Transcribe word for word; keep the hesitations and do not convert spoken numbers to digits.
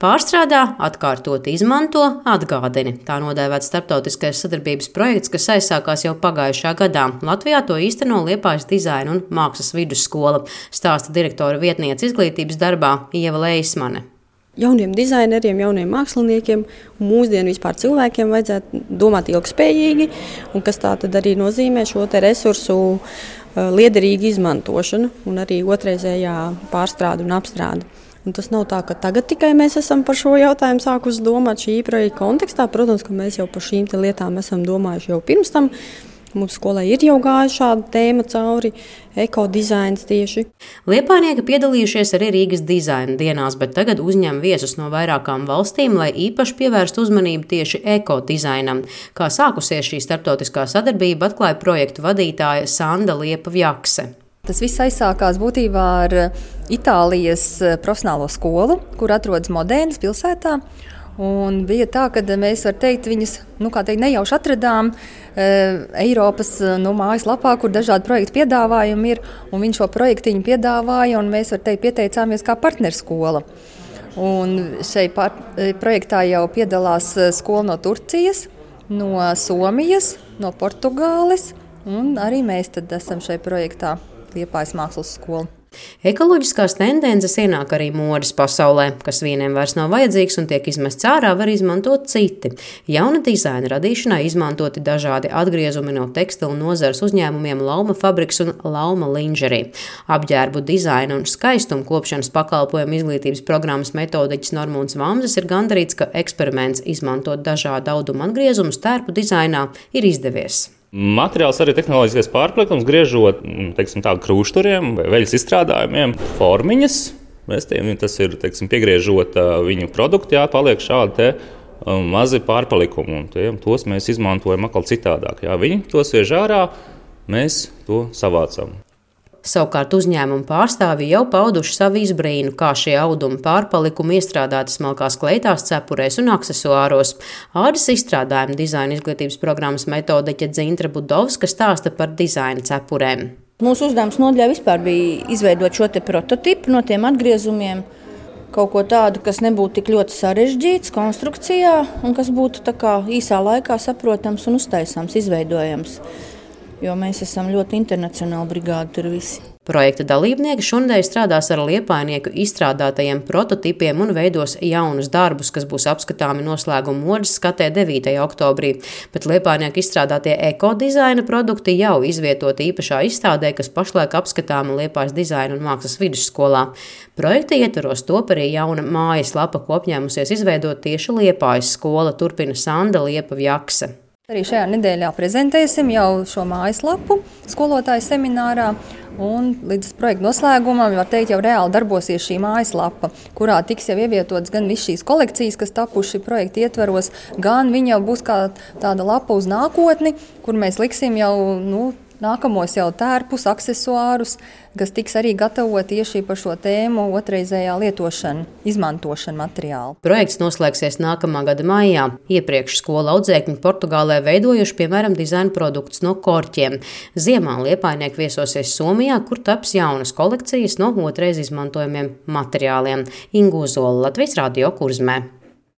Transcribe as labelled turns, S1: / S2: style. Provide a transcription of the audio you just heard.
S1: Pārstrādā, atkārtot izmanto, atgādini. Tā nodēvēts starptautiskais sadarbības projekts, kas aizsākās jau pagājušā gadā. Latvijā to īsteno Liepājas dizaina un mākslas vidusskola, stāsta direktora vietniece izglītības darbā Ieva Leismane.
S2: Jauniem dizaineriem, jauniem māksliniekiem un mūsdienu vispār cilvēkiem vajadzētu domāt ilgspējīgi, un kas tā tad arī nozīmē šo te resursu liederīgu izmantošanu un arī otrreizējā pārstrādi un apstrādi. Un tas nav tā, ka tagad tikai mēs esam par šo jautājumu sākuši domāt šī projekta kontekstā. Protams, ka mēs jau par šīm lietām esam domājuši jau pirms tam. Mums skolai ir jau gājuši šāda tēma cauri, ekodizains tieši.
S1: Liepājnieki piedalījušies arī Rīgas dizaina dienās, bet tagad uzņem viesus no vairākām valstīm, lai īpaši pievērstu uzmanību tieši ekodizainam. Kā sākusies šī starptautiskā sadarbība, atklāja projektu vadītāja Sanda Liepa-Vjakse.
S3: Tas viss aizsākās būtībā ar Itālijas profesionālo skolu, kur atrodas Modēnas pilsētā. Un bija tā, ka mēs, var teikt, viņas nu, teikt, nejauši atradām e, Eiropas nu, mājaslapā, kur dažādi projektu piedāvājumi ir. Un viņš šo projektiņu piedāvāja, un mēs, var teikt, pieteicāmies kā partnerskola. Un šeit par, projektā jau piedalās skola no Turcijas, no Somijas, no Portugāles, un arī mēs tad esam šeit projektā Liepājas mākslas skola.
S1: Ekoloģiskās tendences ienāk arī modes pasaulē, kas vieniem vairs nav vajadzīgs un tiek izmests ārā, var izmantot citi. Jauna dizaina radīšanai izmantoti dažādi atgriezumi no tekstilu nozares uzņēmumiem Lauma Fabriks un Lauma Lingerie. Apģērbu dizaina un skaistuma kopšanas pakalpojumu izglītības programmas metodiķis Normūns Vamzes ir gandarīts, ka eksperiments izmantot dažādu audumu atgriezumus tērpu dizainā ir izdevies.
S4: Materiāls arī tehnoloģiskais pārpalikums, griežot teiksim, tādu krūšturiem vai veļas izstrādājumiem, formiņas. Mēs tiem, tas ir teiksim, piegriežot viņu produktu, jā, paliek šādi te, um, mazi pārpalikumi. Un tie, tos mēs izmantojam atkal citādāk. Jā. Viņi tos viež ārā, mēs to savācam.
S1: Savukārt uzņēmumu pārstāvji jau pauduši savu izbrīnu, kā šie audumi pārpalikumi iestrādāti smalkās kleitās, cepurēs un aksesuāros. Ādas izstrādājuma dizaina izglītības programmas metodiķe Dzintra Budovska stāsta par dizaina cepurēm.
S5: Mūsu uzdevums nodaļā vispār bija izveidot šo te prototipu no tiem atgriezumiem, kaut ko tādu, kas nebūtu tik ļoti sarežģīts konstrukcijā un kas būtu tā kā īsā laikā saprotams un uztaisāms, izveidojams. Jo mēs esam ļoti internacionāli brigādi tur visi.
S1: Projekta dalībnieki šodien strādās ar liepājnieku izstrādātajiem prototipiem un veidos jaunus darbus, kas būs apskatāmi noslēguma modes skatē devītajā oktobrī. Bet liepājnieku izstrādātie ekodizaina produkti jau izvietoti īpašā izstādē, kas pašlaik apskatāma Liepājas dizaina un mākslas vidusskolā. Projekta ietvaros top arī jauna mājaslapa, ko apņēmusies izveidot tieši Liepājas skola, turpina Sanda Liepa-Vjakse.
S3: Arī šajā nedēļā prezentēsim jau šo mājaslapu skolotāju seminārā. Un līdz projekta noslēgumam, var teikt, jau reāli darbosies šī mājaslapa, kurā tiks jau ievietotas gan visas šīs kolekcijas, kas tapuši projekta ietveros, gan viņa jau būs kā tāda lapa uz nākotni, kur mēs liksim jau nu, nākamos jau tērpus, aksesuārus, kas tiks arī gatavot tieši par šo tēmu otrreizējā lietošana, izmantošana materiālu.
S1: Projekts noslēgsies nākamā gada maijā. Iepriekš skola audzēkņi Portugālē veidojuši, piemēram, dizaina produktus no korķiem. Ziemā liepājnieki viesosies Somijā, kur taps jaunas kolekcijas no otrreiz izmantojamiem materiāliem. Ingu Zola, Latvijas Radio Kurzmē.